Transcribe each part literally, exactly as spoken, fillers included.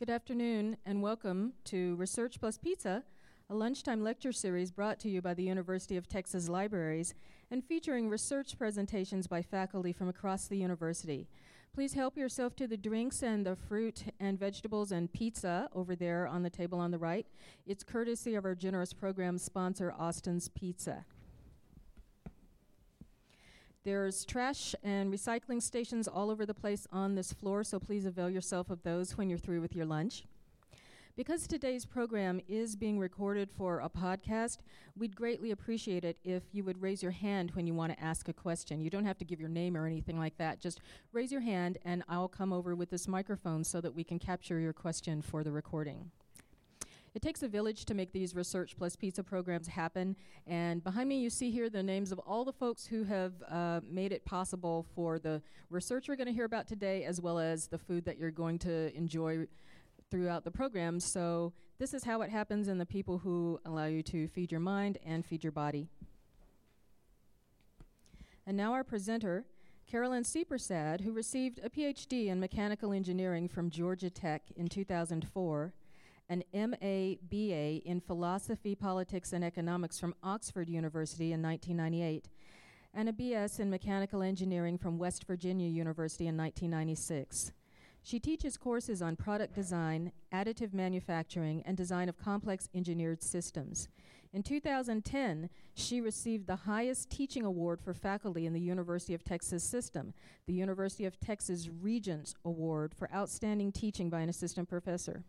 Good afternoon and welcome to Research Plus Pizza, a lunchtime lecture series brought to you by the University of Texas Libraries and featuring research presentations by faculty from across the university. Please help yourself to the drinks and the fruit and vegetables and pizza over there on the table on the right. It's courtesy of our generous program sponsor, Austin's Pizza. There's trash and recycling stations all over the place on this floor, so please avail yourself of those when you're through with your lunch. Because today's program is being recorded for a podcast, we'd greatly appreciate it if you would raise your hand when you want to ask a question. You don't have to give your name or anything like that. Just raise your hand and I'll come over with this microphone so that we can capture your question for the recording. It takes a village to make these Research Plus Pizza programs happen, and behind me you see here the names of all the folks who have uh, made it possible for the research we're going to hear about today, as well as the food that you're going to enjoy throughout the program. So this is how it happens, and the people who allow you to feed your mind and feed your body. And now our presenter, Carolyn Seepersad, who received a P H D in mechanical engineering from Georgia Tech in two thousand four, an M A B A in philosophy, politics, and economics from Oxford University in nineteen ninety-eight, and a B S in mechanical engineering from West Virginia University in nineteen ninety-six. She teaches courses on product design, additive manufacturing, and design of complex engineered systems. In two thousand ten, she received the highest teaching award for faculty in the University of Texas system, the University of Texas Regents Award for outstanding teaching by an assistant professor.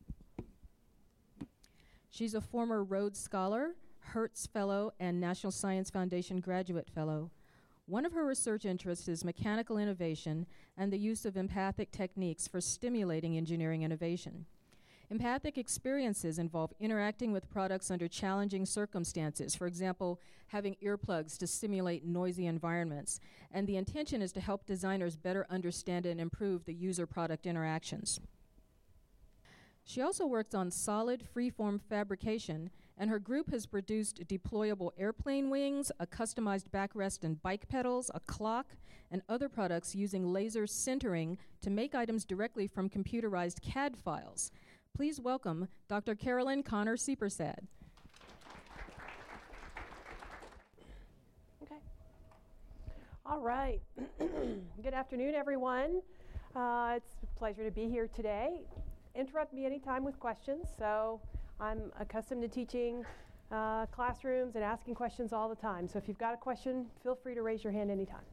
She's a former Rhodes Scholar, Hertz Fellow, and National Science Foundation Graduate Fellow. One of her research interests is mechanical innovation and the use of empathic techniques for stimulating engineering innovation. Empathic experiences involve interacting with products under challenging circumstances, for example, having earplugs to simulate noisy environments, and the intention is to help designers better understand and improve the user-product interactions. She also works on solid freeform fabrication, and her group has produced deployable airplane wings, a customized backrest and bike pedals, a clock, and other products using laser sintering to make items directly from computerized C A D files. Please welcome Doctor Carolyn Connor Seepersad. Okay. All right. Good afternoon, everyone. Uh, it's a pleasure to be here today. Interrupt me anytime with questions. So I'm accustomed to teaching uh, classrooms and asking questions all the time. So if you've got a question, feel free to raise your hand anytime.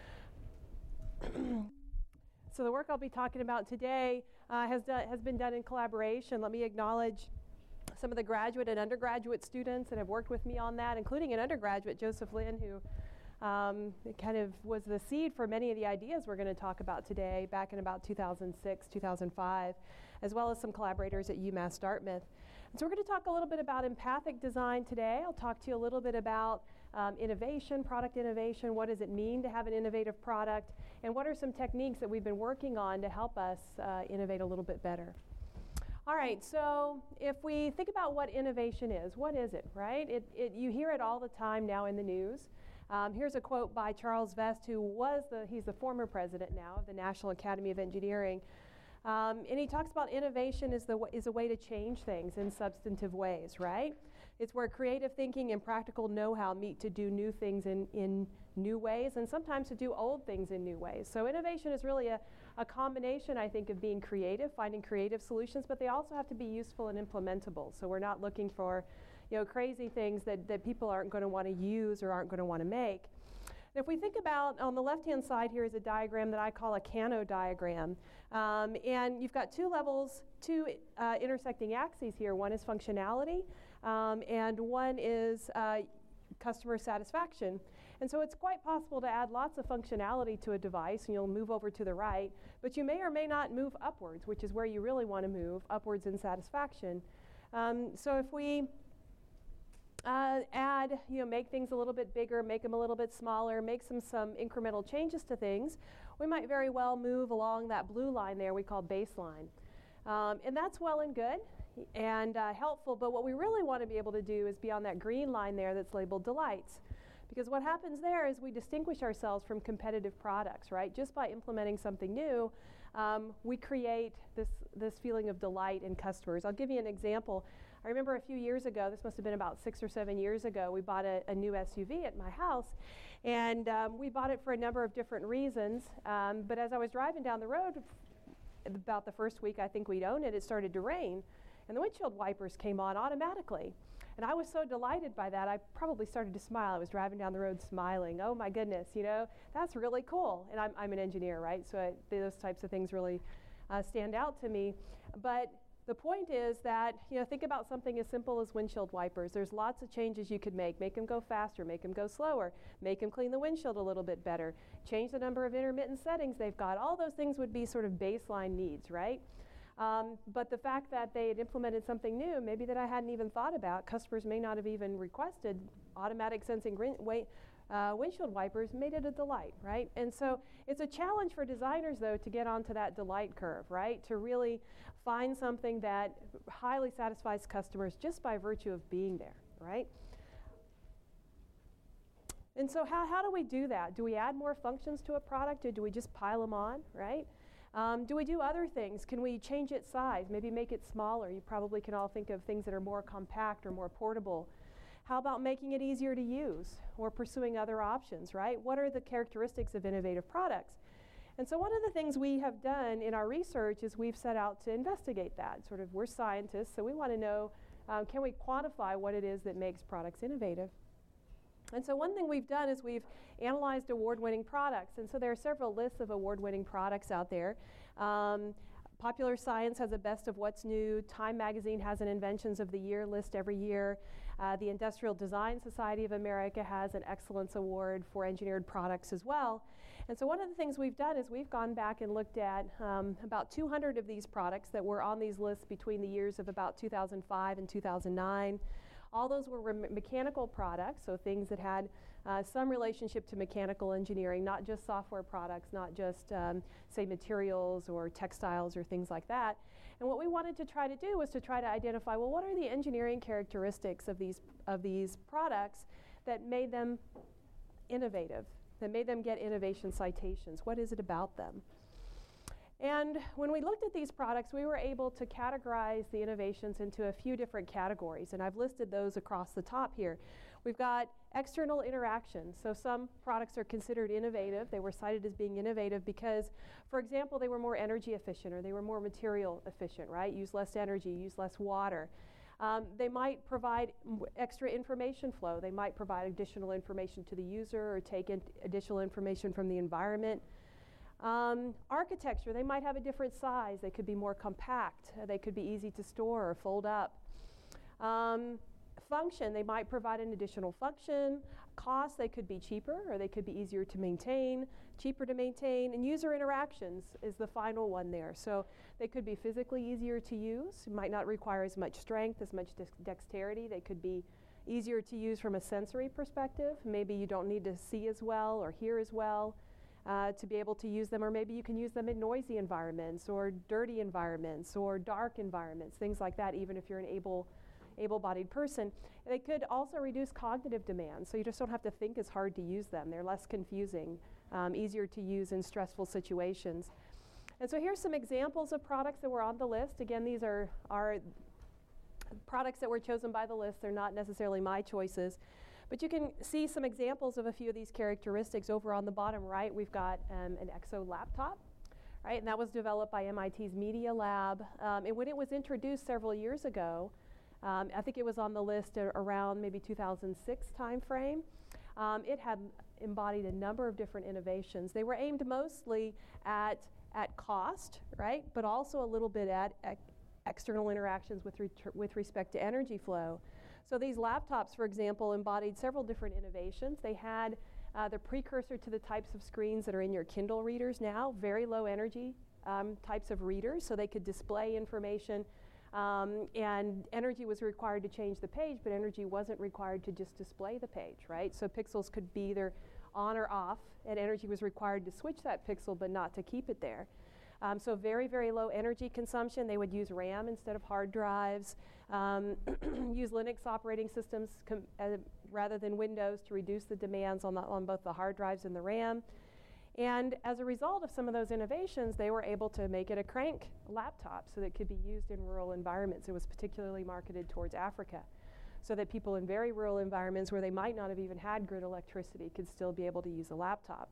So the work I'll be talking about today uh, has, done, has been done in collaboration. Let me acknowledge some of the graduate and undergraduate students that have worked with me on that, including an undergraduate, Joseph Lynn, who Um, it kind of was the seed for many of the ideas we're going to talk about today back in about two thousand six, two thousand five, as well as some collaborators at UMass Dartmouth. And so we're going to talk a little bit about empathic design today. I'll talk to you a little bit about um, innovation, product innovation. What does it mean to have an innovative product? And what are some techniques that we've been working on to help us uh, innovate a little bit better? All right, so if we think about what innovation is, what is it, right? It, it, you hear it all the time now in the news. Um, here's a quote by Charles Vest, who was the, he's the former president now of the National Academy of Engineering. Um, and he talks about innovation is, the, is a way to change things in substantive ways, right? It's where creative thinking and practical know-how meet to do new things in, in new ways, and sometimes to do old things in new ways. So innovation is really a, a combination, I think, of being creative, finding creative solutions, but they also have to be useful and implementable. So we're not looking for, you know, crazy things that, that people aren't going to want to use or aren't going to want to make. And if we think about, on the left-hand side here is a diagram that I call a Kano diagram. Um, and you've got two levels, two uh, intersecting axes here. One is functionality, um, and one is uh, customer satisfaction. And so it's quite possible to add lots of functionality to a device, and you'll move over to the right, but you may or may not move upwards, which is where you really want to move, upwards in satisfaction. Um, so if we Uh, add, you know, make things a little bit bigger, make them a little bit smaller, make some, some incremental changes to things, we might very well move along that blue line there we call baseline. Um, and that's well and good and uh, helpful, but what we really want to be able to do is be on that green line there that's labeled delights. Because what happens there is we distinguish ourselves from competitive products, right? Just by implementing something new, um, we create this, this feeling of delight in customers. I'll give you an example. I remember a few years ago, this must have been about six or seven years ago, we bought a, a new S U V at my house, and um, we bought it for a number of different reasons, um, but as I was driving down the road, about the first week I think we'd owned it, it started to rain, and the windshield wipers came on automatically. And I was so delighted by that, I probably started to smile. I was driving down the road smiling. Oh my goodness, you know, that's really cool. And I'm, I'm an engineer, right? So I, those types of things really uh, stand out to me. But the point is that, you know, think about something as simple as windshield wipers. There's lots of changes you could make. Make them go faster, make them go slower, make them clean the windshield a little bit better, change the number of intermittent settings they've got. All those things would be sort of baseline needs, right? Um, but the fact that they had implemented something new, maybe that I hadn't even thought about, customers may not have even requested automatic sensing grin- wait, uh, windshield wipers, made it a delight, right? And so it's a challenge for designers, though, to get onto that delight curve, right? To really find something that highly satisfies customers just by virtue of being there, right? And so how, how do we do that? Do we add more functions to a product, or do we just pile them on, right? Um, do we do other things? Can we change its size, maybe make it smaller? You probably can all think of things that are more compact or more portable. How about making it easier to use or pursuing other options, right? What are the characteristics of innovative products? And so one of the things we have done in our research is we've set out to investigate that. Sort of, we're scientists, so we want to know, um, can we quantify what it is that makes products innovative? And so one thing we've done is we've analyzed award-winning products. And so there are several lists of award-winning products out there. Um, Popular Science has a best of what's new. Time Magazine has an Inventions of the Year list every year. Uh, the Industrial Design Society of America has an Excellence Award for engineered products as well. And so one of the things we've done is we've gone back and looked at um, about two hundred of these products that were on these lists between the years of about two thousand five and two thousand nine. All those were me- mechanical products, so things that had uh, some relationship to mechanical engineering, not just software products, not just, um, say, materials or textiles or things like that. And what we wanted to try to do was to try to identify, well, what are the engineering characteristics of these, of these products that made them innovative, that made them get innovation citations? What is it about them? And when we looked at these products, we were able to categorize the innovations into a few different categories, and I've listed those across the top here. We've got external interactions. So some products are considered innovative. They were cited as being innovative because, for example, they were more energy efficient, or they were more material efficient, right? Use less energy, use less water. Um, they might provide m- extra information flow. They might provide additional information to the user or take in additional information from the environment. Um, architecture, they might have a different size. They could be more compact. Uh, they could be easy to store or fold up. Um, function, they might provide an additional function. Cost, they could be cheaper, or they could be easier to maintain, cheaper to maintain. And user interactions is the final one there. So they could be physically easier to use, might not require as much strength, as much dex- dexterity. They could be easier to use from a sensory perspective. Maybe you don't need to see as well or hear as well Uh, to be able to use them, or maybe you can use them in noisy environments or dirty environments or dark environments, things like that, even if you're an able, able-bodied person. They could also reduce cognitive demands, so you just don't have to think as hard to use them. They're less confusing, um, easier to use in stressful situations. And so here's some examples of products that were on the list. Again, these are, are products that were chosen by the list. They're not necessarily my choices. But you can see some examples of a few of these characteristics. Over on the bottom right, we've got um, an Exo laptop, right? And that was developed by M I T's Media Lab. Um, and when it was introduced several years ago, um, I think it was on the list a- around maybe two thousand six timeframe, um, it had embodied a number of different innovations. They were aimed mostly at, at cost, right? But also a little bit at, at external interactions with, ret- with respect to energy flow. So these laptops, for example, embodied several different innovations. They had uh, the precursor to the types of screens that are in your Kindle readers now, very low energy um, types of readers, so they could display information. Um, and energy was required to change the page, but energy wasn't required to just display the page, right? So pixels could be either on or off, and energy was required to switch that pixel, but not to keep it there. Um, so very, very low energy consumption. They would use RAM instead of hard drives, um, use Linux operating systems com- uh, rather than Windows to reduce the demands on, the, on both the hard drives and the RAM. And as a result of some of those innovations, they were able to make it a crank laptop so that it could be used in rural environments. It was particularly marketed towards Africa, so that people in very rural environments where they might not have even had grid electricity could still be able to use a laptop.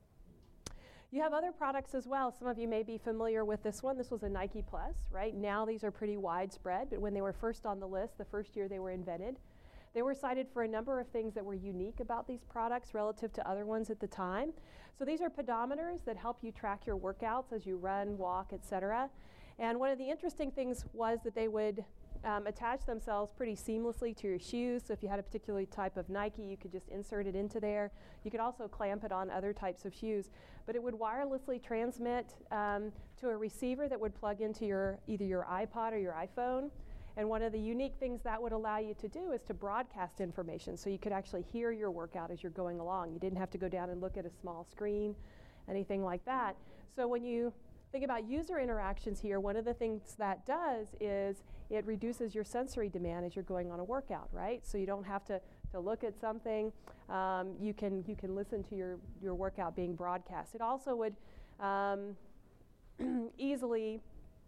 You have other products as well. Some of you may be familiar with this one. This was a Nike Plus, right? Now these are pretty widespread, but when they were first on the list, the first year they were invented, they were cited for a number of things that were unique about these products relative to other ones at the time. So these are pedometers that help you track your workouts as you run, walk, et cetera. And one of the interesting things was that they would um, attach themselves pretty seamlessly to your shoes. So if you had a particular type of Nike, you could just insert it into there. You could also clamp it on other types of shoes. But it would wirelessly transmit um, to a receiver that would plug into your either your iPod or your iPhone. And one of the unique things that would allow you to do is to broadcast information, so you could actually hear your workout as you're going along. You didn't have to go down and look at a small screen, anything like that. So when you think about user interactions here, one of the things that does is it reduces your sensory demand as you're going on a workout, right? So you don't have to, to look at something. Um, you can you can listen to your, your workout being broadcast. It also would um, easily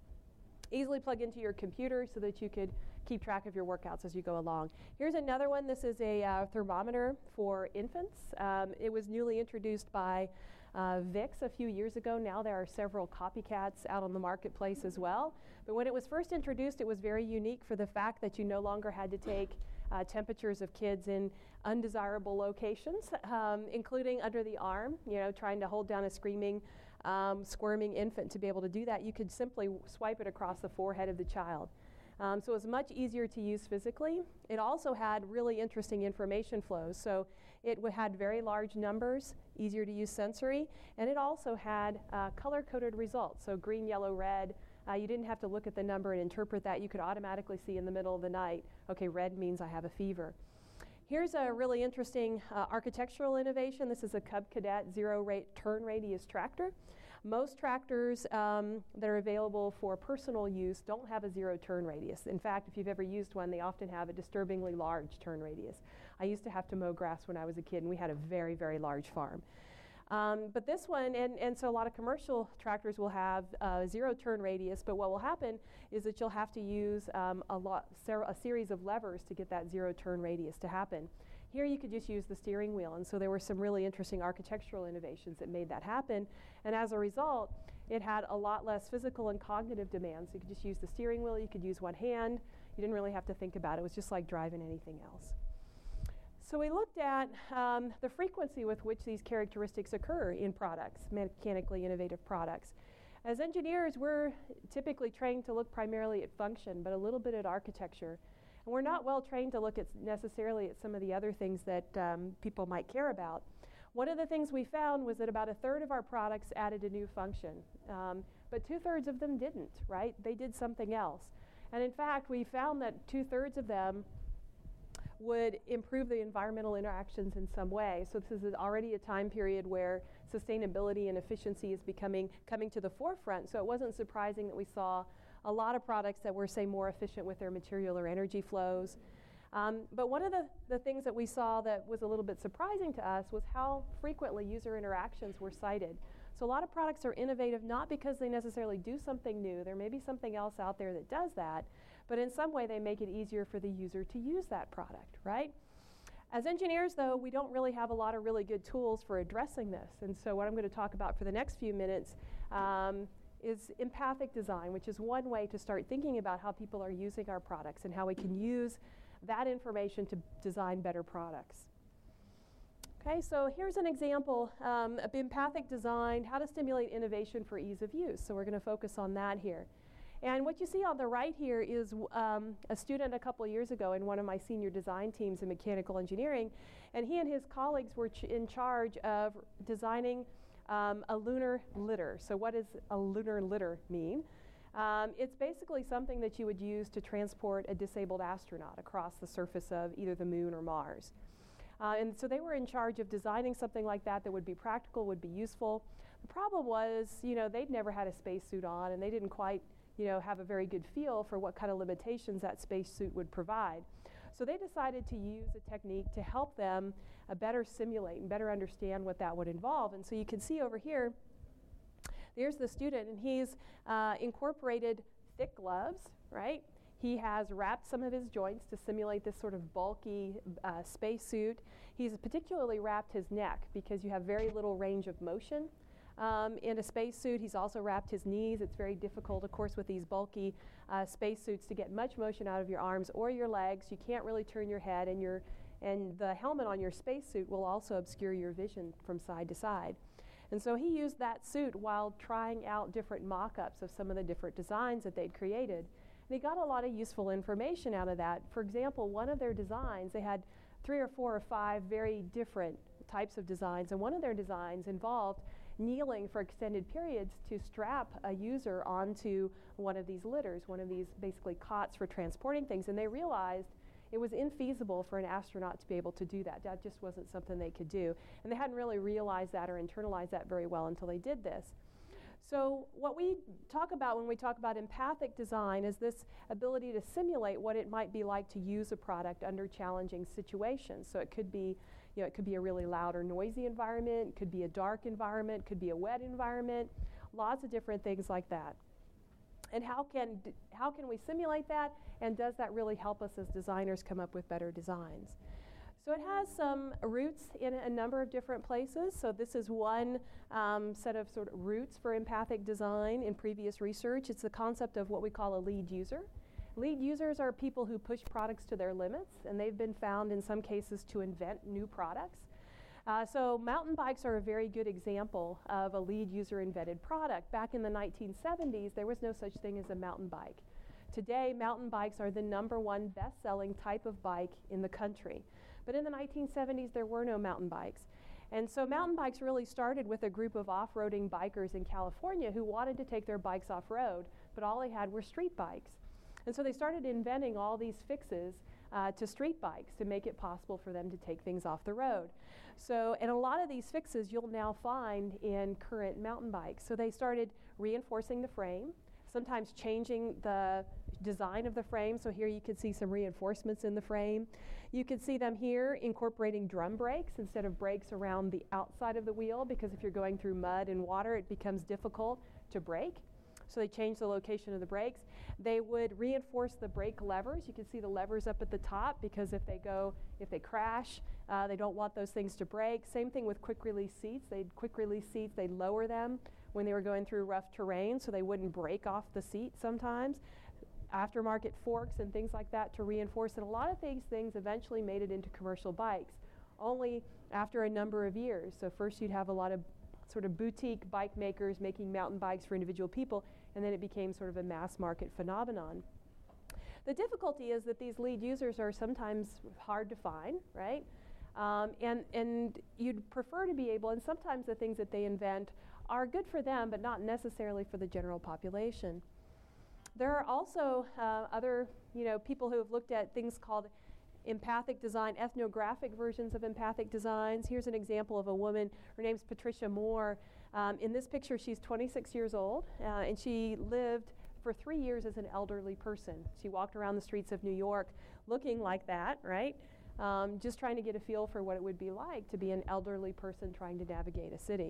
easily plug into your computer so that you could keep track of your workouts as you go along. Here's another one. This is a uh, thermometer for infants. Um, it was newly introduced by uh, Vicks a few years ago. Now there are several copycats out on the marketplace as well. But when it was first introduced, it was very unique for the fact that you no longer had to take uh, temperatures of kids in undesirable locations, um, including under the arm, you know, trying to hold down a screaming Um, squirming infant. To be able to do that, you could simply w- swipe it across the forehead of the child. Um, so it was much easier to use physically. It also had really interesting information flows. So it w- had very large numbers, easier to use sensory, and it also had uh, color-coded results. So green, yellow, red. Uh, you didn't have to look at the number and interpret that. You could automatically see in the middle of the night, okay, red means I have a fever. Here's a really interesting uh, architectural innovation. This is a Cub Cadet zero-rate turn radius tractor. Most tractors um, that are available for personal use don't have a zero turn radius. In fact, if you've ever used one, they often have a disturbingly large turn radius. I used to have to mow grass when I was a kid, and we had a very, very large farm. Um, but this one, and, and so a lot of commercial tractors will have a zero turn radius, but what will happen is that you'll have to use um, a, lot, ser- a series of levers to get that zero turn radius to happen. Here you could just use the steering wheel, and so there were some really interesting architectural innovations that made that happen, and as a result, it had a lot less physical and cognitive demands. You could just use the steering wheel, you could use one hand, you didn't really have to think about it. It was just like driving anything else. So we looked at um, the frequency with which these characteristics occur in products, mechanically innovative products. As engineers, we're typically trained to look primarily at function, but a little bit at architecture. And we're not well trained to look at necessarily at some of the other things that um, people might care about. One of the things we found was that about a third of our products added a new function, um, but two-thirds of them didn't, right? They did something else. And in fact, we found that two-thirds of them would improve the environmental interactions in some way. So this is already a time period where sustainability and efficiency is becoming coming to the forefront. So it wasn't surprising that we saw a lot of products that were, say, more efficient with their material or energy flows. Um, but one of the, the things that we saw that was a little bit surprising to us was how frequently user interactions were cited. So a lot of products are innovative not because they necessarily do something new. There may be something else out there that does that, but in some way they make it easier for the user to use that product, right? As engineers, though, we don't really have a lot of really good tools for addressing this. And so what I'm going to talk about for the next few minutes um, is empathic design, which is one way to start thinking about how people are using our products and how we can use that information to design better products. Okay, so here's an example um, of empathic design, how to stimulate innovation for ease of use. So we're going to focus on that here. And what you see on the right here is um, a student a couple of years ago in one of my senior design teams in mechanical engineering, and he and his colleagues were ch- in charge of designing um, a lunar litter. So what does a lunar litter mean? Um, it's basically something that you would use to transport a disabled astronaut across the surface of either the moon or Mars. Uh, and so they were in charge of designing something like that that would be practical, would be useful. The problem was, you know, they'd never had a spacesuit on, and they didn't quite, you know, have a very good feel for what kind of limitations that spacesuit would provide. So they decided to use a technique to help them uh, better simulate and better understand what that would involve. And so you can see over here, there's the student, and he's uh, incorporated thick gloves, right? He has wrapped some of his joints to simulate this sort of bulky uh, spacesuit. He's particularly wrapped his neck because you have very little range of motion um, in a spacesuit. He's also wrapped his knees. It's very difficult, of course, with these bulky uh, spacesuits to get much motion out of your arms or your legs. You can't really turn your head, and, your, and the helmet on your spacesuit will also obscure your vision from side to side. And so he used that suit while trying out different mock-ups of some of the different designs that they'd created. And he got a lot of useful information out of that. For example, one of their designs, they had three or four or five very different types of designs, and one of their designs involved kneeling for extended periods to strap a user onto one of these litters, one of these basically cots for transporting things, and they realized it was infeasible for an astronaut to be able to do that. That just wasn't something they could do. And they hadn't really realized that or internalized that very well until they did this. So what we talk about when we talk about empathic design is this ability to simulate what it might be like to use a product under challenging situations. So it could be, you know, it could be a really loud or noisy environment, it could be a dark environment, it could be a wet environment, lots of different things like that. And how can, d- how can we simulate that, and does that really help us as designers come up with better designs? So it has some roots in a number of different places. So this is one um, set of sort of roots for empathic design in previous research. It's the concept of what we call a lead user. Lead users are people who push products to their limits, and they've been found in some cases to invent new products. Uh, so mountain bikes are a very good example of a lead user invented product. Back in the nineteen seventies, there was no such thing as a mountain bike. Today, mountain bikes are the number one best-selling type of bike in the country. But in the nineteen seventies, there were no mountain bikes. And so mountain bikes really started with a group of off-roading bikers in California who wanted to take their bikes off-road, but all they had were street bikes. And so they started inventing all these fixes uh, to street bikes to make it possible for them to take things off the road. So, and a lot of these fixes you'll now find in current mountain bikes. So they started reinforcing the frame, sometimes changing the design of the frame. So here you can see some reinforcements in the frame. You can see them here incorporating drum brakes instead of brakes around the outside of the wheel, because if you're going through mud and water, it becomes difficult to brake. So they changed the location of the brakes. They would reinforce the brake levers. You can see the levers up at the top, because if they go, if they crash, uh, they don't want those things to break. Same thing with quick release seats. They'd quick release seats, they'd lower them when they were going through rough terrain so they wouldn't break off the seat sometimes. Aftermarket forks and things like that to reinforce. And a lot of these things eventually made it into commercial bikes, only after a number of years. So first you'd have a lot of sort of boutique bike makers making mountain bikes for individual people, and then it became sort of a mass market phenomenon. The difficulty is that these lead users are sometimes hard to find, right? Um, and, and you'd prefer to be able, and sometimes the things that they invent are good for them, but not necessarily for the general population. There are also uh, other, you know, people who have looked at things called empathic design, ethnographic versions of empathic designs. Here's an example of a woman. Her name's Patricia Moore. Um, in this picture, she's twenty-six years old, uh, and she lived for three years as an elderly person. She walked around the streets of New York looking like that, right? Um, just trying to get a feel for what it would be like to be an elderly person trying to navigate a city.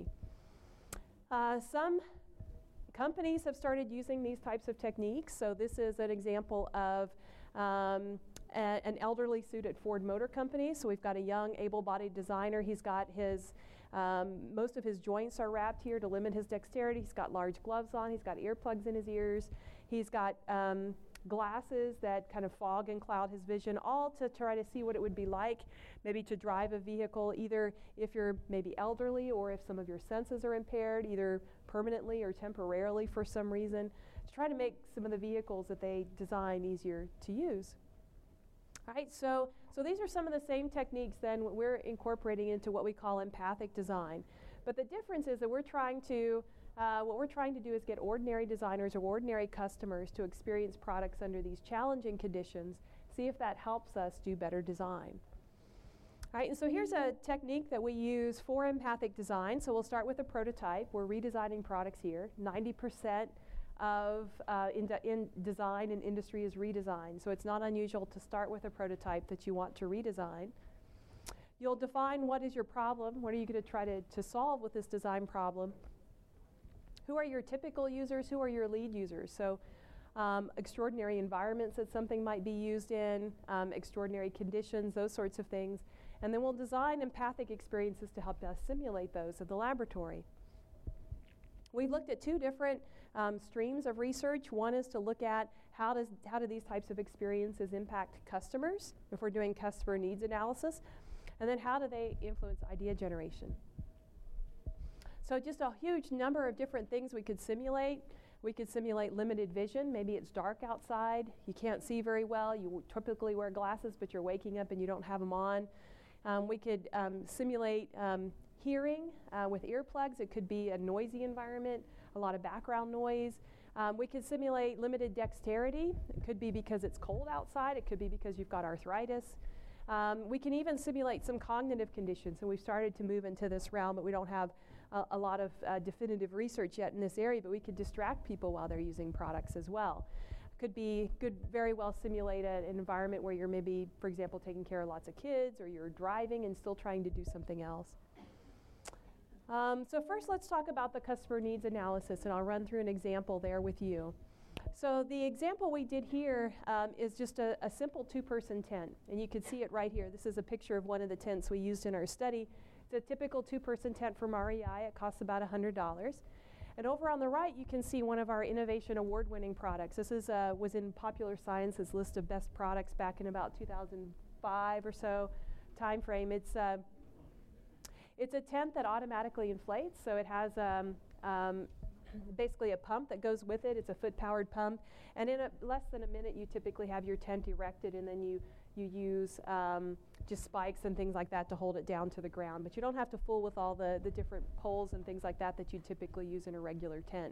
Uh, some companies have started using these types of techniques. So this is an example of um, a, an elderly suit at Ford Motor Company. So we've got a young, able-bodied designer. He's got his, um, most of his joints are wrapped here to limit his dexterity. He's got large gloves on. He's got earplugs in his ears. He's got um, glasses that kind of fog and cloud his vision, all to try to see what it would be like maybe to drive a vehicle, either if you're maybe elderly or if some of your senses are impaired, either permanently or temporarily for some reason, to try to make some of the vehicles that they design easier to use. All right, so, so these are some of the same techniques then we're incorporating into what we call empathic design. But the difference is that we're trying to Uh, what we're trying to do is get ordinary designers or ordinary customers to experience products under these challenging conditions, see if that helps us do better design. All right, and so here's a technique that we use for empathic design. So we'll start with a prototype. We're redesigning products here. ninety percent of uh, in, de in design and industry is redesign. So it's not unusual to start with a prototype that you want to redesign. You'll define what is your problem, what are you going to try to, to solve with this design problem. Who are your typical users, who are your lead users? So um, extraordinary environments that something might be used in, um, extraordinary conditions, those sorts of things. And then we'll design empathic experiences to help us simulate those at the laboratory. We've looked at two different um, streams of research. One is to look at how, does, how do these types of experiences impact customers, if we're doing customer needs analysis. And then how do they influence idea generation? So just a huge number of different things we could simulate. We could simulate limited vision. Maybe it's dark outside. You can't see very well. You typically wear glasses, but you're waking up and you don't have them on. Um, we could um, simulate um, hearing uh, with earplugs. It could be a noisy environment, a lot of background noise. Um, we could simulate limited dexterity. It could be because it's cold outside. It could be because you've got arthritis. Um, we can even simulate some cognitive conditions, and we've started to move into this realm, but we don't have a, a lot of uh, definitive research yet in this area, but we could distract people while they're using products as well. Could be, could very well simulate a, an environment where you're maybe, for example, taking care of lots of kids, or you're driving and still trying to do something else. Um, so first, let's talk about the customer needs analysis, and I'll run through an example there with you. So the example we did here um, is just a, a simple two-person tent, and you can see it right here. This is a picture of one of the tents we used in our study. It's a typical two-person tent from R E I. It costs about one hundred dollars. And over on the right, you can see one of our Innovation Award-winning products. This is, uh, was in Popular Science's list of best products back in about two thousand five or so time frame. It's, uh, it's a tent that automatically inflates, so it has um, um, basically a pump that goes with it. It's a foot-powered pump, and in a, less than a minute, you typically have your tent erected, and then you you use um, just spikes and things like that to hold it down to the ground. But you don't have to fool with all the the different poles and things like that that you typically use in a regular tent.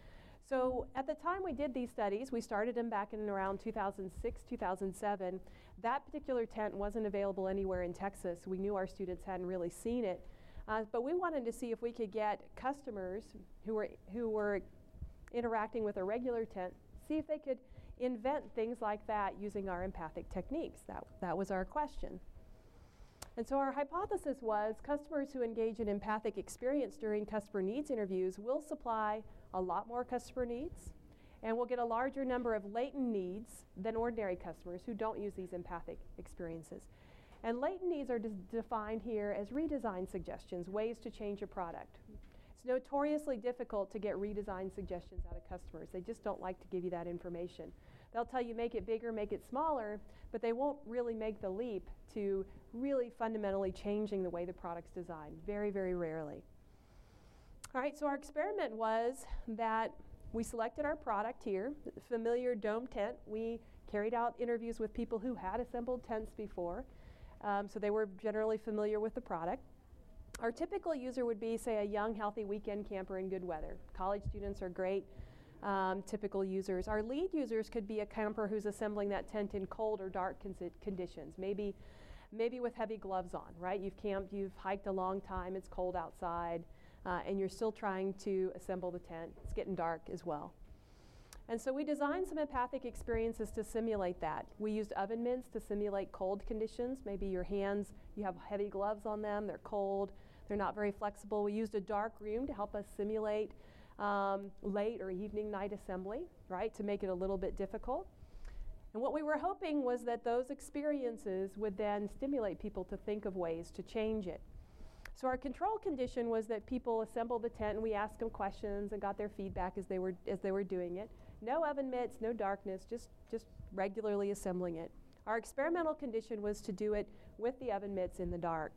So at the time we did these studies, we started them back in around two thousand six, two thousand seven. That particular tent wasn't available anywhere in Texas. We knew our students hadn't really seen it. Uh, but we wanted to see if we could get customers who were, who were interacting with a regular tent, see if they could invent things like that using our empathic techniques. That, that was our question. And so our hypothesis was customers who engage in empathic experience during customer needs interviews will supply a lot more customer needs, and we'll get a larger number of latent needs than ordinary customers who don't use these empathic experiences. And latent needs are defined here as redesign suggestions, ways to change a product. It's notoriously difficult to get redesign suggestions out of customers. They just don't like to give you that information. They'll tell you make it bigger, make it smaller, but they won't really make the leap to really fundamentally changing the way the product's designed, very, very rarely. All right, so our experiment was that we selected our product here, the familiar dome tent. We carried out interviews with people who had assembled tents before. Um, so they were generally familiar with the product. Our typical user would be, say, a young, healthy weekend camper in good weather. College students are great um, typical users. Our lead users could be a camper who's assembling that tent in cold or dark conditions, maybe, maybe with heavy gloves on, right? You've camped, you've hiked a long time, it's cold outside, uh, and you're still trying to assemble the tent. It's getting dark as well. And so we designed some empathic experiences to simulate that. We used oven mitts to simulate cold conditions. Maybe your hands, you have heavy gloves on them, they're cold, they're not very flexible. We used a dark room to help us simulate um, late or evening night assembly, right, to make it a little bit difficult. And what we were hoping was that those experiences would then stimulate people to think of ways to change it. So our control condition was that people assembled the tent and we asked them questions and got their feedback as they were, as they were doing it. No oven mitts, no darkness, just, just regularly assembling it. Our experimental condition was to do it with the oven mitts in the dark.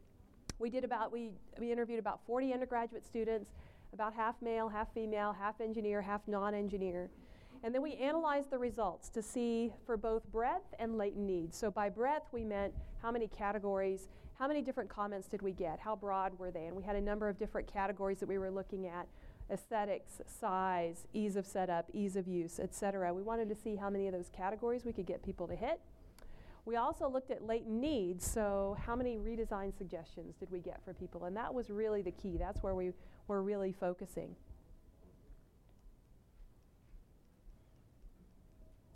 We did about, we, we interviewed about forty undergraduate students, about half male, half female, half engineer, half non-engineer. And then we analyzed the results to see for both breadth and latent needs. So by breadth, we meant how many categories, how many different comments did we get, how broad were they? And we had a number of different categories that we were looking at: aesthetics, size, ease of setup, ease of use, et cetera. We wanted to see how many of those categories we could get people to hit. We also looked at latent needs, so how many redesign suggestions did we get for people? And that was really the key. That's where we were really focusing.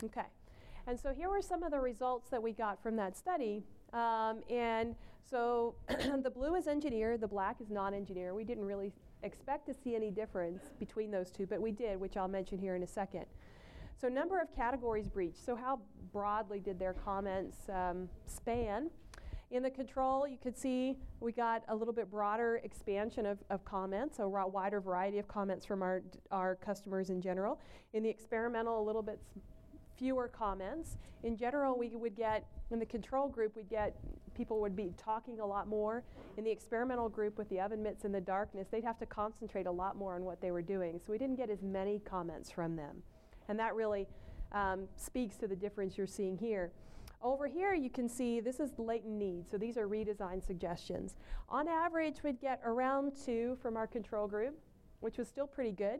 Okay, and so here were some of the results that we got from that study. Um, and so the blue is engineer, the black is non-engineer. We didn't really expect to see any difference between those two, but we did, which I'll mention here in a second. So number of categories breached. So how broadly did their comments um, span? In the control, you could see we got a little bit broader expansion of, of comments, a ra- wider variety of comments from our, our customers in general. In the experimental, a little bit s- fewer comments. In general, we would get, in the control group, we'd get, people would be talking a lot more. In the experimental group with the oven mitts in the darkness, they'd have to concentrate a lot more on what they were doing. So we didn't get as many comments from them. And that really um, speaks to the difference you're seeing here. Over here, you can see this is latent need. So these are redesign suggestions. On average, we'd get around two from our control group, which was still pretty good.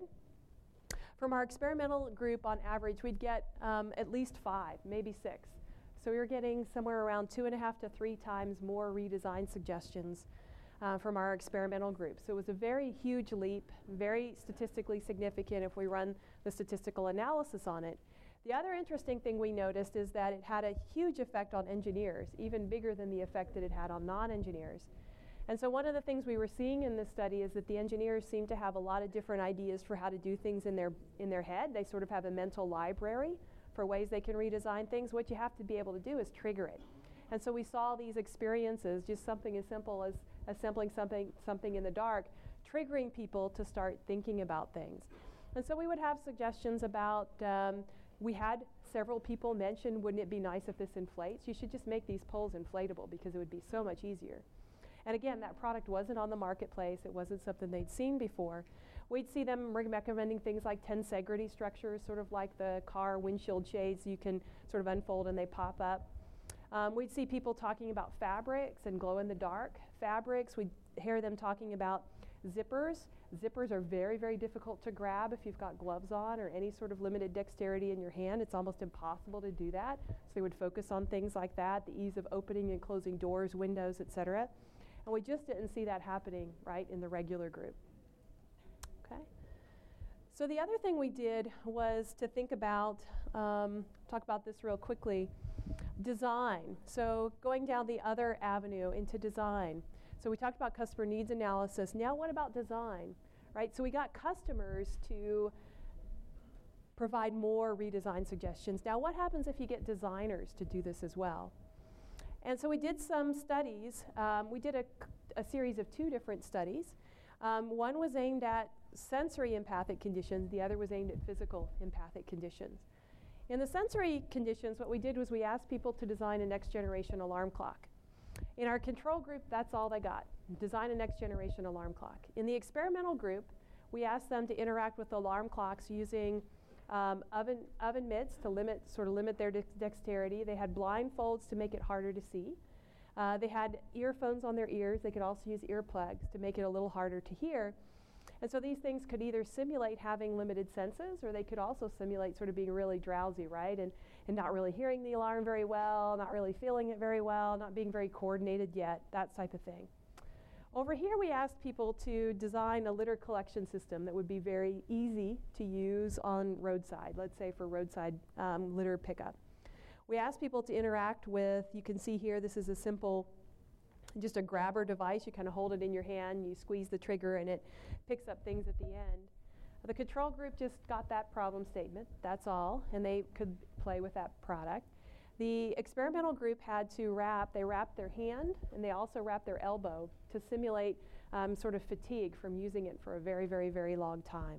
From our experimental group, on average, we'd get um, at least five, maybe six. So we were getting somewhere around two and a half to three times more redesign suggestions uh, from our experimental group. So it was a very huge leap, very statistically significant if we run the statistical analysis on it. The other interesting thing we noticed is that it had a huge effect on engineers, even bigger than the effect that it had on non-engineers. And so one of the things we were seeing in this study is that the engineers seem to have a lot of different ideas for how to do things in their, in their head. They sort of have a mental library for ways they can redesign things. What you have to be able to do is trigger it. And so we saw these experiences, just something as simple as assembling something, something in the dark, triggering people to start thinking about things. And so we would have suggestions about, um, we had several people mention, wouldn't it be nice if this inflates? You should just make these poles inflatable because it would be so much easier. And again, that product wasn't on the marketplace. It wasn't something they'd seen before. We'd see them re- recommending things like tensegrity structures, sort of like the car windshield shades you can sort of unfold and they pop up. Um, we'd see people talking about fabrics and glow-in-the-dark fabrics. We'd hear them talking about zippers. Zippers are very, very difficult to grab if you've got gloves on or any sort of limited dexterity in your hand. It's almost impossible to do that. So they would focus on things like that, the ease of opening and closing doors, windows, et cetera. And we just didn't see that happening, right, in the regular group. Okay. So the other thing we did was to think about, um, talk about this real quickly, design. So going down the other avenue into design. So we talked about customer needs analysis. Now what about design, right? So we got customers to provide more redesign suggestions. Now what happens if you get designers to do this as well? And so we did some studies. Um, we did a, a series of two different studies. Um, one was aimed at sensory empathic conditions. The other was aimed at physical empathic conditions. In the sensory conditions, what we did was we asked people to design a next generation alarm clock. In our control group, that's all they got, design a next generation alarm clock. In the experimental group, we asked them to interact with alarm clocks using um, oven, oven mitts to limit, sort of limit their dex dexterity. They had blindfolds to make it harder to see. Uh, they had earphones on their ears. They could also use earplugs to make it a little harder to hear. And so these things could either simulate having limited senses, or they could also simulate sort of being really drowsy, right? And, and not really hearing the alarm very well, not really feeling it very well, not being very coordinated yet, that type of thing. Over here, we asked people to design a litter collection system that would be very easy to use on roadside, let's say for roadside um, litter pickup. We asked people to interact with, you can see here, this is a simple, just a grabber device. You kind of hold it in your hand, you squeeze the trigger, and it picks up things at the end. The control group just got that problem statement, that's all, and they could play with that product. The experimental group had to wrap, they wrapped their hand, and they also wrapped their elbow to simulate um, sort of fatigue from using it for a very, very, very long time.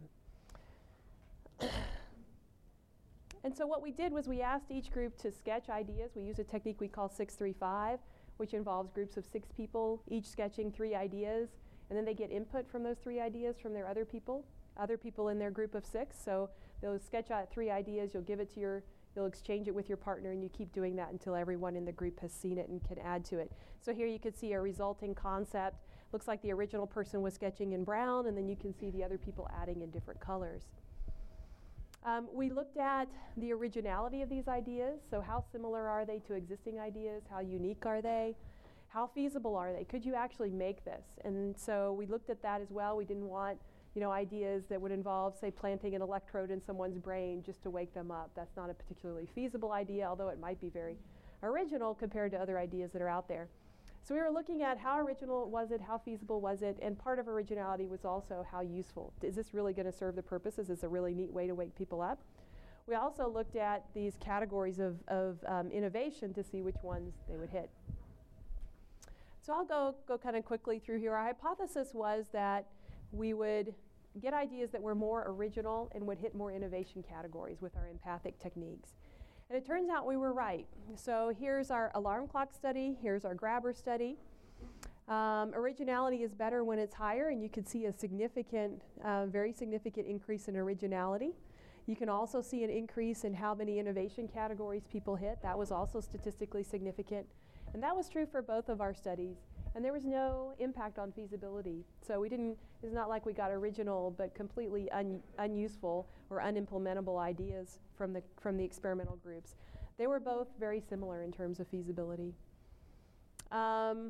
And so what we did was we asked each group to sketch ideas. We use a technique we call six three five, which involves groups of six people, each sketching three ideas, and then they get input from those three ideas from their other people, other people in their group of six. So they'll sketch out three ideas, you'll give it to your, you'll exchange it with your partner, and you keep doing that until everyone in the group has seen it and can add to it. So here you could see a resulting concept. Looks like the original person was sketching in brown, and then you can see the other people adding in different colors. Um, we looked at the originality of these ideas. So how similar are they to existing ideas? How unique are they? How feasible are they? Could you actually make this? And so we looked at that as well. We didn't want you know, ideas that would involve, say, planting an electrode in someone's brain just to wake them up. That's not a particularly feasible idea, although it might be very original compared to other ideas that are out there. So we were looking at how original was it, how feasible was it, and part of originality was also how useful. Is this really going to serve the purpose? Is this a really neat way to wake people up? We also looked at these categories of, of um, innovation to see which ones they would hit. So I'll go, go kind of quickly through here. Our hypothesis was that we would get ideas that were more original and would hit more innovation categories with our empathic techniques. And it turns out we were right. So here's our alarm clock study. Here's our grabber study. Um, originality is better when it's higher, and you can see a significant, uh, very significant increase in originality. You can also see an increase in how many innovation categories people hit. That was also statistically significant. And that was true for both of our studies. And there was no impact on feasibility. So we didn't, it's not like we got original but completely un, unuseful or unimplementable ideas from the, from the experimental groups. They were both very similar in terms of feasibility. Um,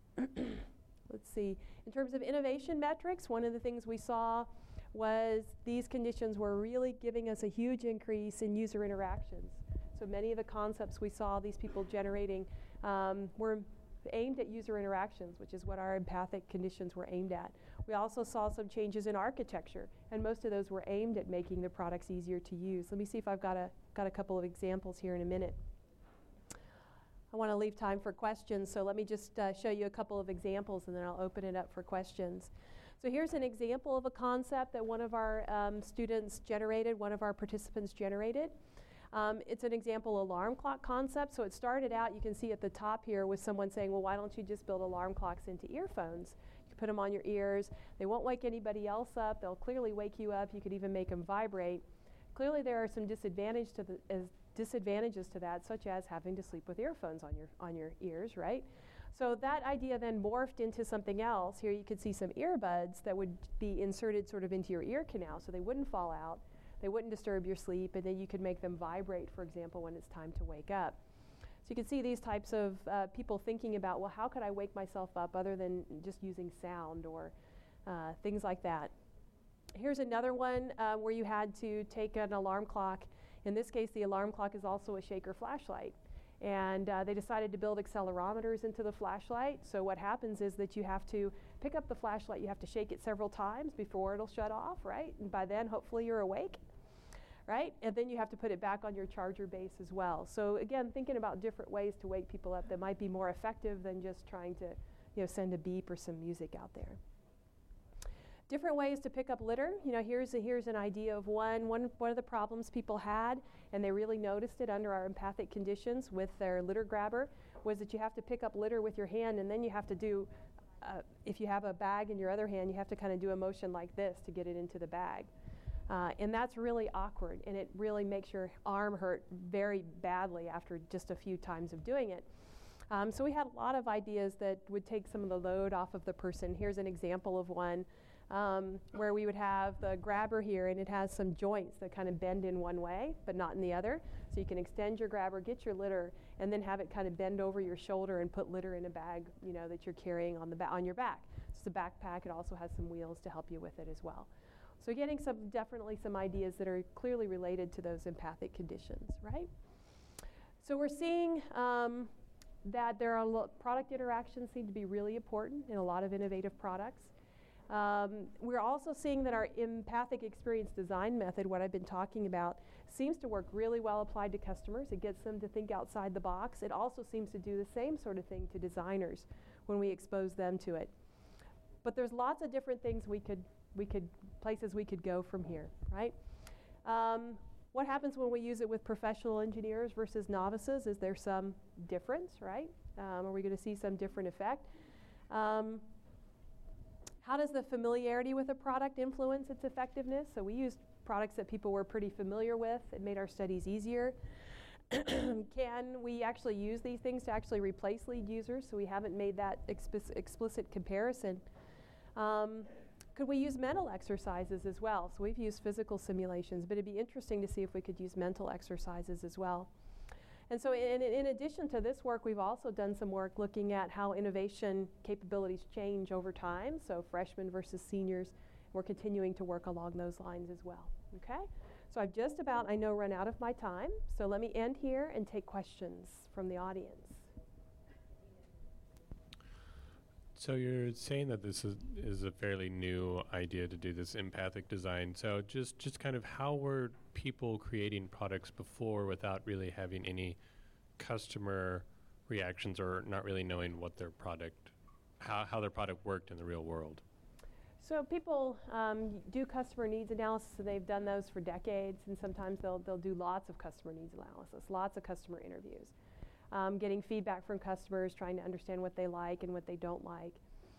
let's see. In terms of innovation metrics, one of the things we saw was these conditions were really giving us a huge increase in user interactions. So many of the concepts we saw these people generating um, were aimed at user interactions, which is what our empathic conditions were aimed at. We also saw some changes in architecture, and most of those were aimed at making the products easier to use. Let me see if I've got a, got a couple of examples here in a minute. I want to leave time for questions, so let me just uh, show you a couple of examples, and then I'll open it up for questions. So here's an example of a concept that one of our um, students generated, one of our participants generated. Um, it's an example alarm clock concept. So it started out, you can see at the top here, with someone saying, well, why don't you just build alarm clocks into earphones? You put them on your ears. They won't wake anybody else up. They'll clearly wake you up. You could even make them vibrate. Clearly there are some disadvantage to the, as disadvantages to that, such as having to sleep with earphones on your, on your ears, right? So that idea then morphed into something else. Here you could see some earbuds that would be inserted sort of into your ear canal so they wouldn't fall out. They wouldn't disturb your sleep, and then you could make them vibrate, for example, when it's time to wake up. So you can see these types of uh, people thinking about, well, how could I wake myself up other than just using sound or uh, things like that. Here's another one uh, where you had to take an alarm clock. In this case, the alarm clock is also a shaker flashlight. And uh, they decided to build accelerometers into the flashlight. So what happens is that you have to pick up the flashlight, you have to shake it several times before it'll shut off, right? And by then, hopefully you're awake, right? And then you have to put it back on your charger base as well. So again, thinking about different ways to wake people up that might be more effective than just trying to, you know, send a beep or some music out there. Different ways to pick up litter. You know, here's a, here's an idea of one. One one of the problems people had, and they really noticed it under our empathic conditions with their litter grabber, was that you have to pick up litter with your hand, and then you have to do, uh, if you have a bag in your other hand, you have to kind of do a motion like this to get it into the bag. Uh, and that's really awkward, and it really makes your arm hurt very badly after just a few times of doing it. Um, so we had a lot of ideas that would take some of the load off of the person. Here's an example of one. Um, where we would have the grabber here, and it has some joints that kind of bend in one way but not in the other. So you can extend your grabber, get your litter, and then have it kind of bend over your shoulder and put litter in a bag, you know, that you're carrying on the ba- on your back. It's a backpack. It also has some wheels to help you with it as well. So getting some definitely some ideas that are clearly related to those empathic conditions, right? So we're seeing um, that there are lo- product interactions seem to be really important in a lot of innovative products. Um, we're also seeing that our empathic experience design method, what I've been talking about, seems to work really well applied to customers. It gets them to think outside the box. It also seems to do the same sort of thing to designers when we expose them to it. But there's lots of different things we could, we could, places we could go from here, right? Um, what happens when we use it with professional engineers versus novices? Is there some difference, right? Um, are we going to see some different effect? Um, How does the familiarity with a product influence its effectiveness? So we used products that people were pretty familiar with. It made our studies easier. Can we actually use these things to actually replace lead users? So we haven't made that expi- explicit comparison. Um, could we use mental exercises as well? So we've used physical simulations, but it'd be interesting to see if we could use mental exercises as well. And so in, in addition to this work, we've also done some work looking at how innovation capabilities change over time, so freshmen versus seniors We're continuing to work along those lines as well. Okay? So I've just about, I know, run out of my time. So let me end here and take questions from the audience. So you're saying that this is, is a fairly new idea to do this empathic design. So just, just kind of how were people creating products before without really having any customer reactions or not really knowing what their product, how, how their product worked in the real world? So people um, do customer needs analysis, and they've done those for decades, and sometimes they'll, they'll do lots of customer needs analysis, lots of customer interviews. Um, getting feedback from customers, trying to understand what they like and what they don't like.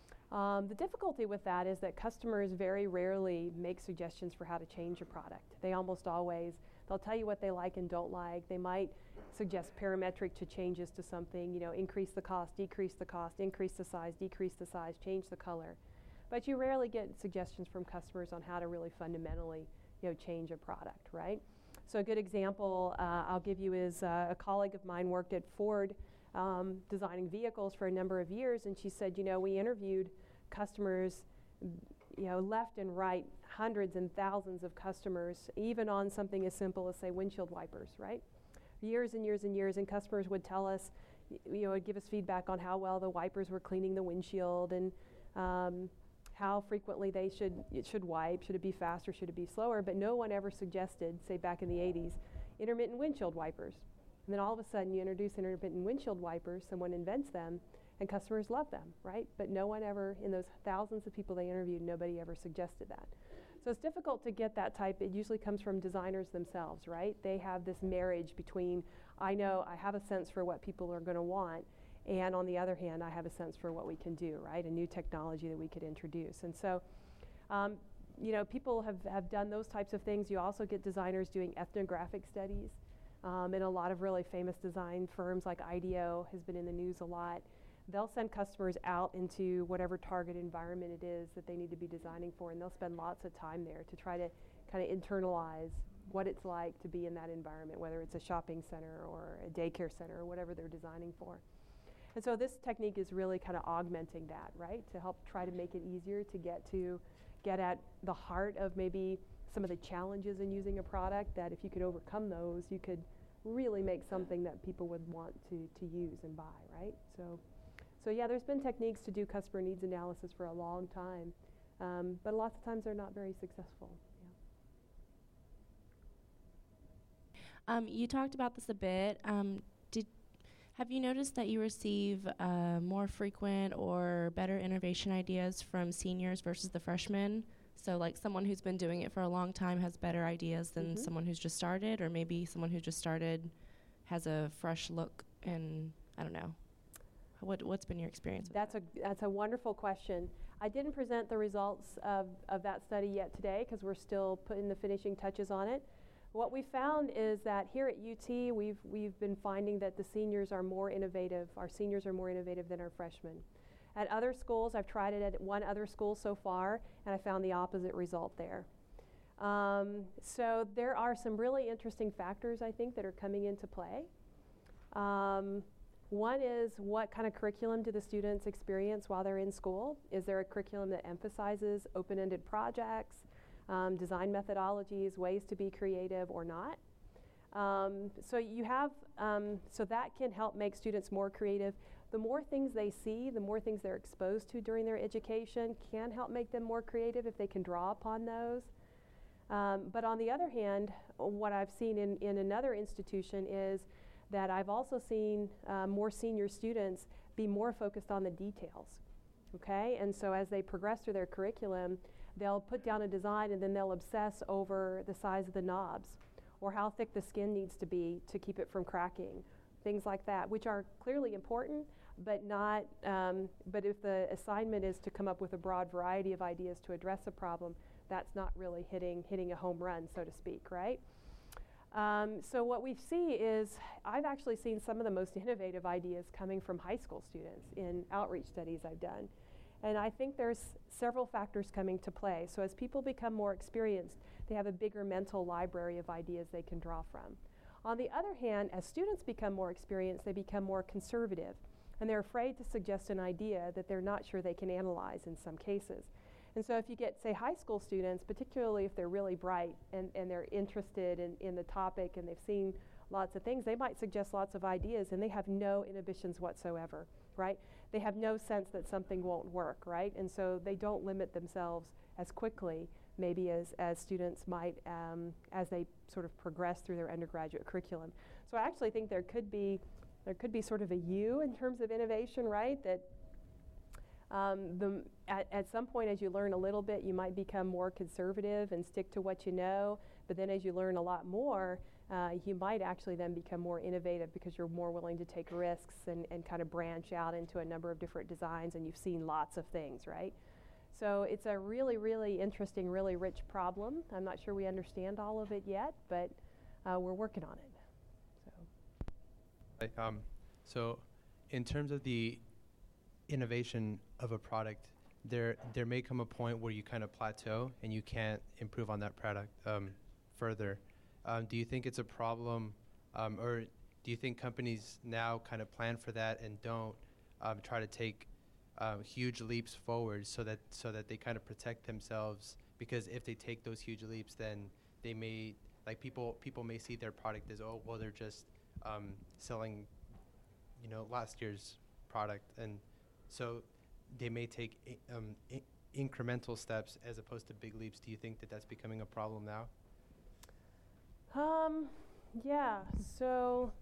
Um, the difficulty with that is that customers very rarely make suggestions for how to change a product. They almost always, they'll tell you what they like and don't like. They might suggest parametric to changes to something, you know, increase the cost, decrease the cost, increase the size, decrease the size, change the color. But you rarely get suggestions from customers on how to really fundamentally, you know, change a product, right? So a good example uh, I'll give you is uh, a colleague of mine worked at Ford um, designing vehicles for a number of years, and she said, you know, we interviewed customers, you know, left and right, hundreds and thousands of customers, even on something as simple as, say, windshield wipers, right? Years and years and years, and customers would tell us, you know, would give us feedback on how well the wipers were cleaning the windshield and um, how frequently they should it should wipe, should it be faster, should it be slower, but no one ever suggested, say back in the eighties, intermittent windshield wipers. And then all of a sudden you introduce intermittent windshield wipers, someone invents them, and customers love them, right? But no one ever, in those thousands of people they interviewed, nobody ever suggested that. So it's difficult to get that type. It usually comes from designers themselves, right? They have this marriage between, I know, I have a sense for what people are going to want, and on the other hand, I have a sense for what we can do, right? A new technology that we could introduce. And so, um, you know, people have, have done those types of things. You also get designers doing ethnographic studies. Um, and a lot of really famous design firms like IDEO has been in the news a lot. They'll send customers out into whatever target environment it is that they need to be designing for, and they'll spend lots of time there to try to kind of internalize what it's like to be in that environment, whether it's a shopping center or a daycare center or whatever they're designing for. And so this technique is really kind of augmenting that, right, to help try to make it easier to get to get at the heart of maybe some of the challenges in using a product, that if you could overcome those, you could really make something that people would want to, to use and buy, right? So, so yeah, there's been techniques to do customer needs analysis for a long time, um, but lots of times they're not very successful. Yeah. Um, you talked about this a bit. Um, did have you noticed that you receive uh, more frequent or better innovation ideas from seniors versus the freshmen? So like someone who's been doing it for a long time has better ideas than mm-hmm. someone who's just started, or maybe someone who just started has a fresh look, and I don't know. What, what's been your experience with that's that? a that's a wonderful question. I didn't present the results of, of that study yet today because we're still putting the finishing touches on it. What we found is that here at U T, we've we've been finding that the seniors are more innovative. Our seniors are more innovative than our freshmen. At other schools, I've tried it at one other school so far, and I found the opposite result there. Um, so there are some really interesting factors, I think, that are coming into play. Um, one is, what kind of curriculum do the students experience while they're in school? Is there a curriculum that emphasizes open-ended projects, um, design methodologies, ways to be creative or not? Um, so you have, um, so that can help make students more creative. The more things they see, the more things they're exposed to during their education can help make them more creative if they can draw upon those. Um, but on the other hand, what I've seen in, in another institution is that I've also seen uh, more senior students be more focused on the details, okay? And so as they progress through their curriculum, they'll put down a design and then they'll obsess over the size of the knobs or how thick the skin needs to be to keep it from cracking, things like that, which are clearly important, but not, um, but if the assignment is to come up with a broad variety of ideas to address a problem, that's not really hitting, hitting a home run, so to speak, right? Um, so what we see is, I've actually seen some of the most innovative ideas coming from high school students in outreach studies I've done. And I think there's several factors coming to play. So as people become more experienced, they have a bigger mental library of ideas they can draw from. On the other hand, as students become more experienced, they become more conservative. And they're afraid to suggest an idea that they're not sure they can analyze in some cases. And so if you get, say, high school students, particularly if they're really bright and, and they're interested in, in the topic and they've seen lots of things, they might suggest lots of ideas and they have no inhibitions whatsoever, right? They have no sense that something won't work, right? And so they don't limit themselves as quickly maybe as, as students might um, as they sort of progress through their undergraduate curriculum. So I actually think there could be, there could be sort of a U in terms of innovation, right? That Um, the, at, at some point, as you learn a little bit, you might become more conservative and stick to what you know. But then as you learn a lot more, uh, you might actually then become more innovative because you're more willing to take risks and, and kind of branch out into a number of different designs, and you've seen lots of things, right? So it's a really, really interesting, really rich problem. I'm not sure we understand all of it yet, but uh, we're working on it. So. Right, um, so in terms of the innovation of a product, there there may come a point where you kind of plateau and you can't improve on that product um, further. Um, do you think it's a problem, um, or do you think companies now kind of plan for that and don't um, try to take um, huge leaps forward so that so that they kind of protect themselves? Because if they take those huge leaps, then they may, like people people may see their product as, oh, well, they're just um, selling, you know, last year's product, and so they may take I- um, I- incremental steps as opposed to big leaps. Do you think that that's becoming a problem now? Um, yeah, so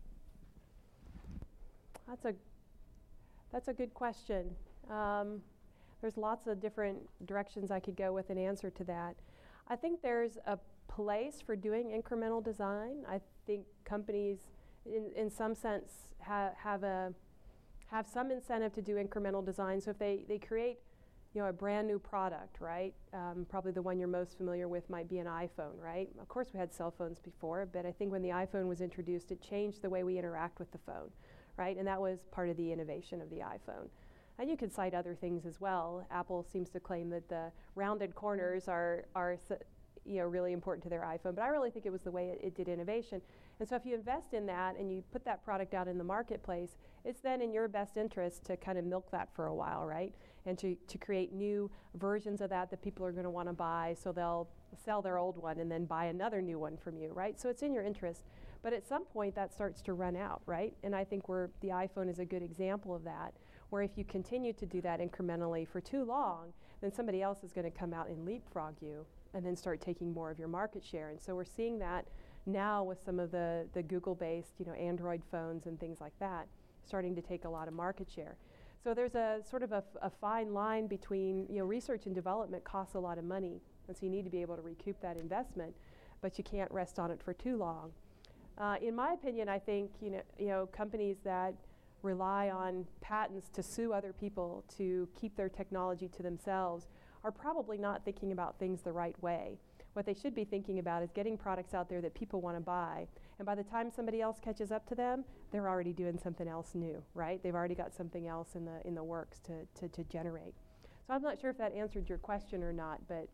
that's a that's a good question. Um, there's lots of different directions I could go with an answer to that. I think there's a place for doing incremental design. I think companies, in, in some sense, ha- have a have some incentive to do incremental design. So if they, they create, you know, a brand new product, right? Um, probably the one you're most familiar with might be an iPhone, right? Of course, we had cell phones before, but I think when the iPhone was introduced, it changed the way we interact with the phone, right? And that was part of the innovation of the iPhone. And you could cite other things as well. Apple seems to claim that the rounded corners are, are you know, really important to their iPhone, but I really think it was the way it, it did innovation. And so if you invest in that and you put that product out in the marketplace, it's then in your best interest to kind of milk that for a while, right? And to, to create new versions of that that people are going to want to buy, so they'll sell their old one and then buy another new one from you, right? So it's in your interest. But at some point that starts to run out, right? And I think we're, the iPhone is a good example of that, where if you continue to do that incrementally for too long, then somebody else is going to come out and leapfrog you and then start taking more of your market share. And so we're seeing that now with some of the, the Google-based, you know, Android phones and things like that, starting to take a lot of market share. So there's a sort of a, f- a fine line between, you know, research and development costs a lot of money, and so you need to be able to recoup that investment, but you can't rest on it for too long. Uh, in my opinion, I think, you know, you know, companies that rely on patents to sue other people to keep their technology to themselves are probably not thinking about things the right way. What they should be thinking about is getting products out there that people want to buy. And by the time somebody else catches up to them, they're already doing something else new, right? They've already got something else in the in the works to, to, to generate. So I'm not sure if that answered your question or not, but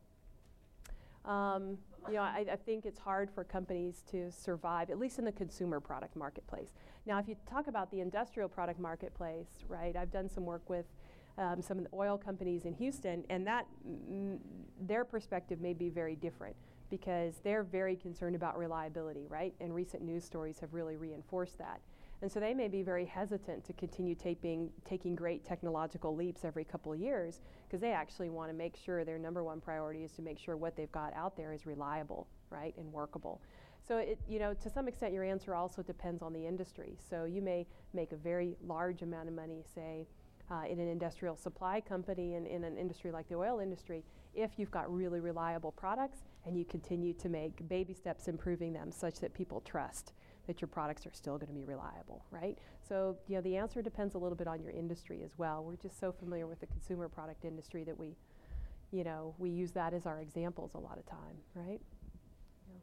um, you know, I, I think it's hard for companies to survive, at least in the consumer product marketplace. Now, if you talk about the industrial product marketplace, right, I've done some work with Um, some of the oil companies in Houston, and that mm, their perspective may be very different because they're very concerned about reliability, right? And recent news stories have really reinforced that. And so they may be very hesitant to continue taping, taking great technological leaps every couple of years because they actually want to make sure their number one priority is to make sure what they've got out there is reliable, right, and workable. So it, you know, to some extent your answer also depends on the industry. So you may make a very large amount of money, say, Uh, in an industrial supply company and in an industry like the oil industry, if you've got really reliable products and you continue to make baby steps improving them such that people trust that your products are still going to be reliable, right? So, you know, the answer depends a little bit on your industry as well. We're just so familiar with the consumer product industry that we, you know, we use that as our examples a lot of time, right? Yeah.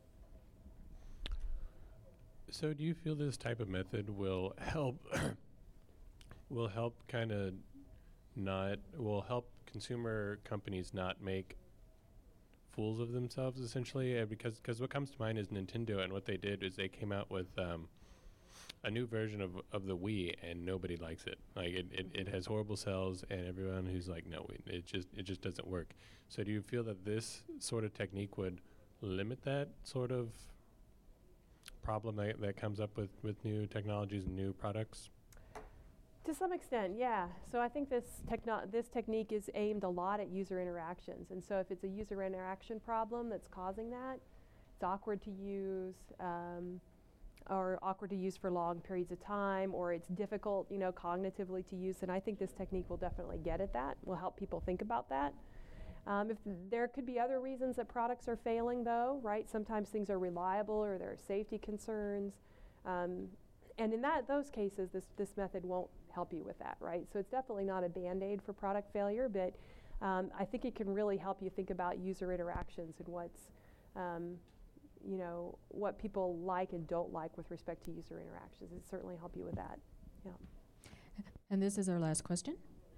So do you feel this type of method will help will help kind of not, will help consumer companies not make fools of themselves, essentially? Uh, because cause what comes to mind is Nintendo, and what they did is they came out with um, a new version of of the Wii and nobody likes it. Like it, it, it has horrible cells and everyone who's like, no, we- it just it just doesn't work. So do you feel that this sort of technique would limit that sort of problem that, that comes up with, with new technologies and new products? To some extent, yeah. So I think this techno- this technique is aimed a lot at user interactions. And so if it's a user interaction problem that's causing that, it's awkward to use, um, or awkward to use for long periods of time, or it's difficult, you know, cognitively to use, and I think this technique will definitely get at that, will help people think about that. Um, if th- there could be other reasons that products are failing, though, right? Sometimes things are reliable or there are safety concerns. Um, and in that those cases, this, this method won't help you with that, right? So it's definitely not a Band-Aid for product failure, but um, I think it can really help you think about user interactions and what's, um, you know, what people like and don't like with respect to user interactions. It certainly help you with that. Yeah. And this is our last question.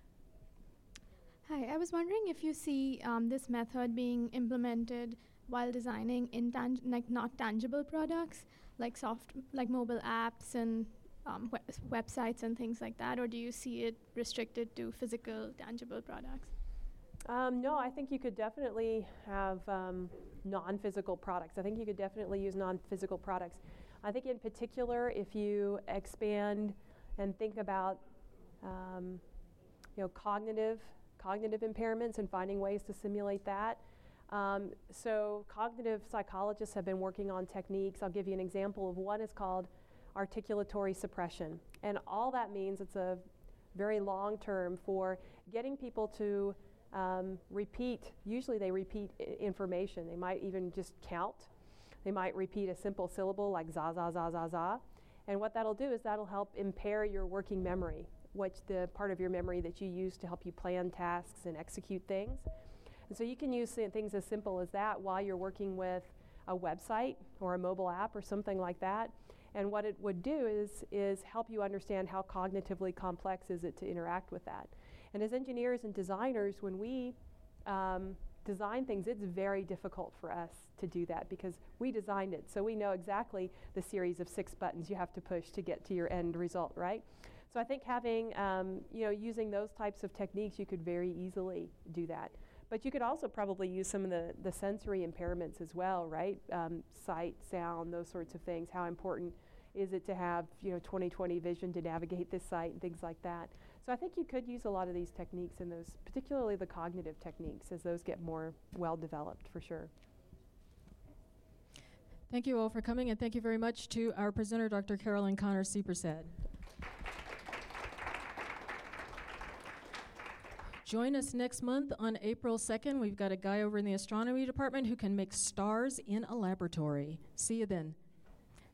Hi, I was wondering if you see um, this method being implemented while designing intang- like not tangible products, like soft, like mobile apps and um, we- websites and things like that, or do you see it restricted to physical, tangible products? Um, no, I think you could definitely have um, non-physical products. I think you could definitely use non-physical products. I think in particular, if you expand and think about, um, you know, cognitive cognitive impairments and finding ways to simulate that. Um, so cognitive psychologists have been working on techniques. I'll give you an example of one is called articulatory suppression. And all that means, it's a very long term for getting people to um, repeat, usually they repeat I- information. They might even just count. They might repeat a simple syllable like za, za, za, za, za. And what that'll do is that'll help impair your working memory, which the part of your memory that you use to help you plan tasks and execute things. And so you can use th- things as simple as that while you're working with a website or a mobile app or something like that. And what it would do is, is help you understand how cognitively complex is it to interact with that. And as engineers and designers, when we um, design things, it's very difficult for us to do that because we designed it. So we know exactly the series of six buttons you have to push to get to your end result, right? So I think having, um, you know, using those types of techniques, you could very easily do that. But you could also probably use some of the, the sensory impairments as well, right? Um, sight, sound, those sorts of things. How important is it to have, you know, twenty twenty vision to navigate this site and things like that? So I think you could use a lot of these techniques in those, particularly the cognitive techniques, as those get more well developed for sure. Thank you all for coming, and thank you very much to our presenter, Doctor Carolyn Connor-Seepersad. Join us next month on April second. We've got a guy over in the astronomy department who can make stars in a laboratory. See you then.